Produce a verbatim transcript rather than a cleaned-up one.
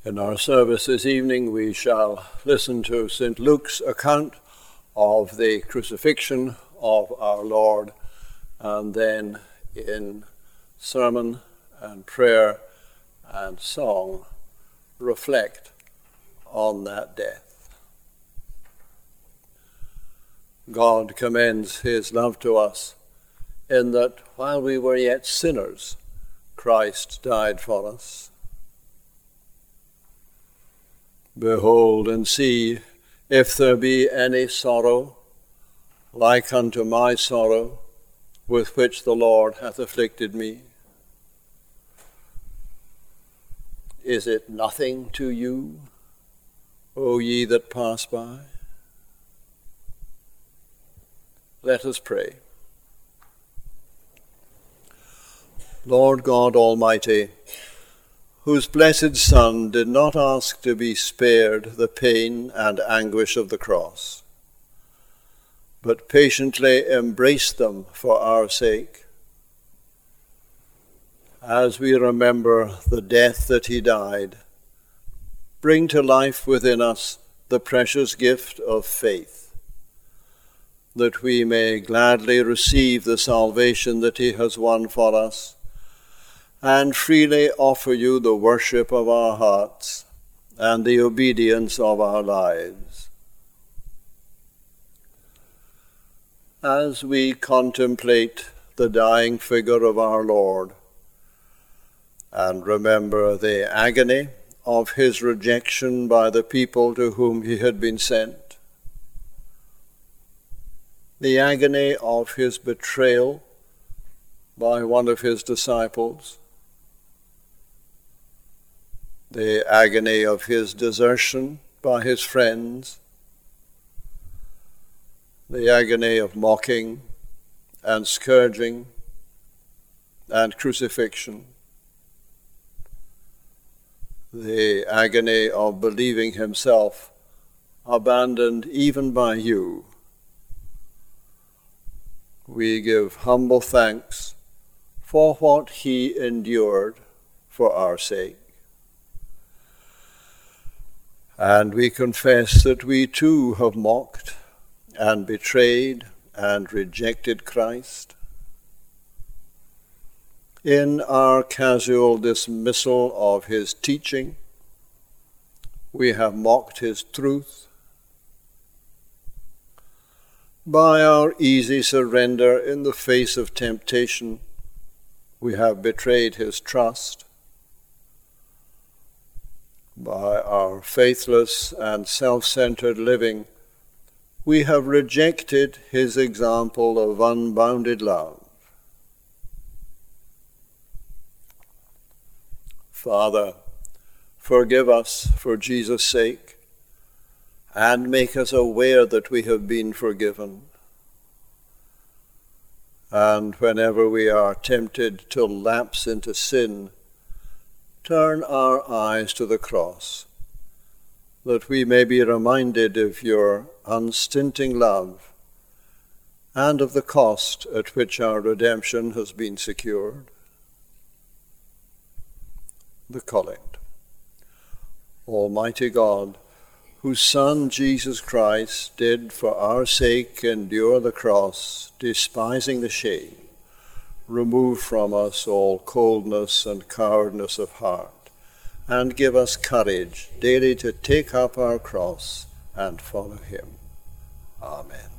In our service this evening, we shall listen to Saint Luke's account of the crucifixion of our Lord, and then in sermon and prayer and song reflect on that death. God commends his love to us in that while we were yet sinners, Christ died for us. Behold and see if there be any sorrow like unto my sorrow, with which the Lord hath afflicted me. Is it nothing to you, O ye that pass by? Let us pray. Lord God Almighty, whose blessed Son did not ask to be spared the pain and anguish of the cross, but patiently embraced them for our sake. As we remember the death that he died, bring to life within us the precious gift of faith, that we may gladly receive the salvation that he has won for us, and freely offer you the worship of our hearts and the obedience of our lives. As we contemplate the dying figure of our Lord and remember the agony of his rejection by the people to whom he had been sent, the agony of his betrayal by one of his disciples, the agony of his desertion by his friends, the agony of mocking and scourging and crucifixion, the agony of believing himself abandoned even by you. We give humble thanks for what he endured for our sake. And we confess that we too have mocked and betrayed and rejected Christ. In our casual dismissal of his teaching, we have mocked his truth. By our easy surrender in the face of temptation, we have betrayed his trust. By our faithless and self-centered living, we have rejected his example of unbounded love. Father, forgive us for Jesus' sake, and make us aware that we have been forgiven. And whenever we are tempted to lapse into sin, turn our eyes to the cross, that we may be reminded of your unstinting love and of the cost at which our redemption has been secured. The Collect. Almighty God, whose Son Jesus Christ did for our sake endure the cross, despising the shame, remove from us all coldness and cowardice of heart, and give us courage daily to take up our cross and follow him. Amen.